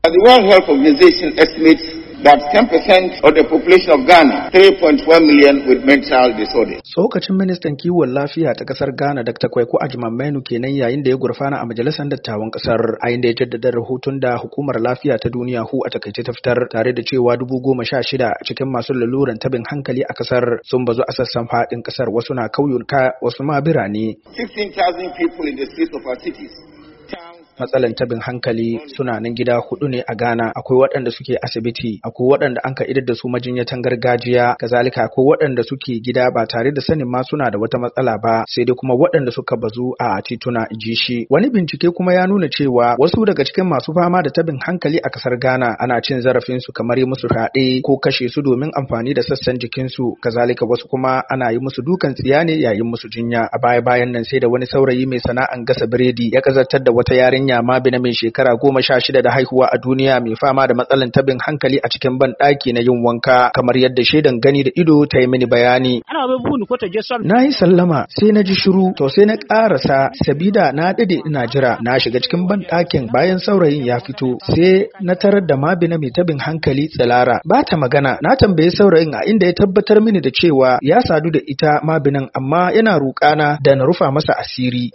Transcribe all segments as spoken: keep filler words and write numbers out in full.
The World Health Organization estimates that ten percent of the population of Ghana, three point four million, with mental disorders. Tsokacin ministan kiwon lafiya ta kasar Ghana Doctor Kwaku Agyemang kenan yayin da ya gurfana a majalisar dattawan kasar, a inda ya jaddada rahoton da hukumar lafiya ta duniya W H O a takaice ta fitar, tare da cewa dubu goma sha shida cikin masu laluran tabin hankali a kasar sun bazu a sassan fadin kasar, wasu na kauyuka, wasu ma birane. sixteen thousand people in the streets of our cities. Matsalan tabin hankali suna nan gida hudu ne a Ghana. Akwai waɗanda suke asibiti, akwai waɗanda an ka idar da su majinyatan gargajiya, kazalika akwai waɗanda suke gida ba tare da sanin ma suna da wata matsala ba, sai dai kuma waɗanda suka bazu a tituna, ji shi. Wani bincike kuma ya nuna cewa wasu daga cikin masu fama da tabin hankali a kasar Ghana ana cin zarafin su, kamar yi musu fyaɗe ko kashe su domin amfani da sassan jikin su, kazalika wasu kuma ana yi musu dukan tsiya ne yayin musu jinya. A baya bayan nan sai da wani saurayi mai sana'an gasa biredi ya kazartar da wata yarinya Mabina mai shekara goma sha shida da haihuwa a duniya mai fama da matsalan tabin hankali a cikin banɗaki na yin wanka, kamar yadda shaidan gani da ido ta yi mini bayani. Na yi sallama sai na ji shiru, to sai na ƙarasa sabida na dade ina jira. Na shiga cikin banɗakin bayan saurayin ya fito, sai na tarar da Mabina mai tabin hankali tsirara, ba ta magana. Na tambayi saurayin a inda ya tabbatar mini da cewa ya sadu da ita Mabinan, amma yana roƙana da na rufa masa asiri.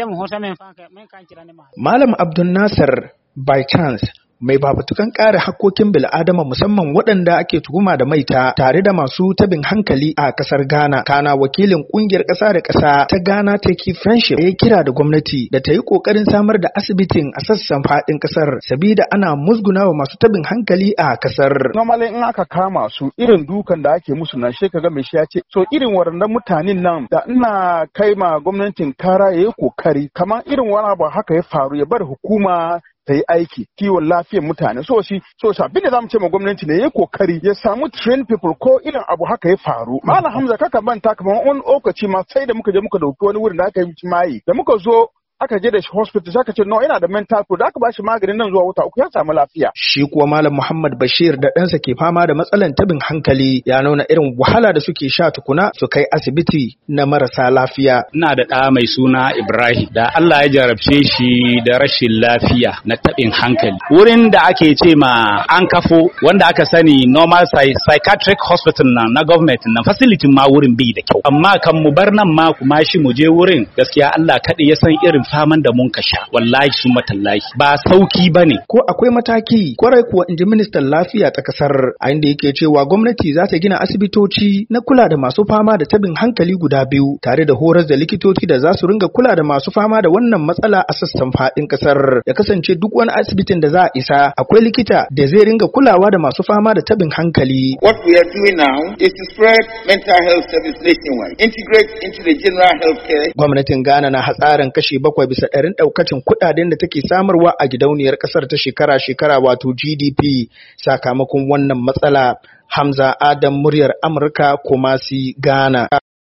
Malam Abdul Nasir by chance mai babutukan kare hakkokin bil'adama, musamman waɗanda ake tuhuma da maita tare da masu tabin hankali a ƙasar Ghana, kana wakilin ƙungiyar ƙasa da ƙasa ta Ghana Take Friendship ya kira da gwamnati da ta yi ƙoƙarin samar da asibitin a sassan faɗin ƙasar, sabida ana musgunawa masu tabin hankali a ƙasar. Normally in aka kama su irin dukan da ake musu nan she kaga mai shi ya ce so irin waɗannan mutanen nan da ina kai ma gwamnatin kara yayi kokari kamar irin wani abu haka ya faru ya bar hukuma ta yi aiki kiwon lafiyar mutane, so shi so shi abin da zamu ce ma gwamnati ne ya kokari ya samu train people ko irin abu haka ya faru. Malam Hamza kaka manta kamar wani lokaci ma sai da muka je muka dauki wani wurin da aka yi mayi, da muka zo aka je da shi hospital zaka ce no ina da mental pro, da aka bashi maganin nan zuwa wata uku ya samu lafiya. Shi kuwa Malam Muhammad Bashir da ɗansa ke fama da matsalan tabin hankali ya nuna irin wahala da suke sha tukuna su kai asibiti na marasa lafiya. Ina da ɗa mai suna Ibrahim da Allah ya jarabce shi da rashin lafiya na tabin hankali. Wurin da ake ce ma an kafo wanda aka sani normal psychiatric hospital na na government na facility ma wurin bai da kyau. Amma kan mu bar nan ma kuma shi mu je wurin gaskiya Allah kaɗai ya san irin faman da mun kasha, wallahi sun matallahi ba sauki bane. Ko akwai mataki kwarai kuwa, inji ministan lafiya ta kasar, a inda yake cewa gwamnati za ta gina asibitoci na kula da masu fama da tabin hankali guda biyu, tare da horar da likitoci da za su ringa kula da masu fama da wannan matsala a sassan fadin kasar. Ya kasance duk wani asibitin da za a isa akwai likita da zai ringa kulawa da masu fama da tabin hankali. What we are doing now is to spread mental health service nationwide, integrate into the general health care. Gwamnatin Ghana na hatsarin kashi bakwai bisa ɗarin ɗaukacin kuɗaɗen da take samarwa a gidauniyar ƙasar ta shekara-shekara, wato G D P, sakamakon wannan matsala. Hamza Adam, muryar Amurka, Kumasi, Ghana.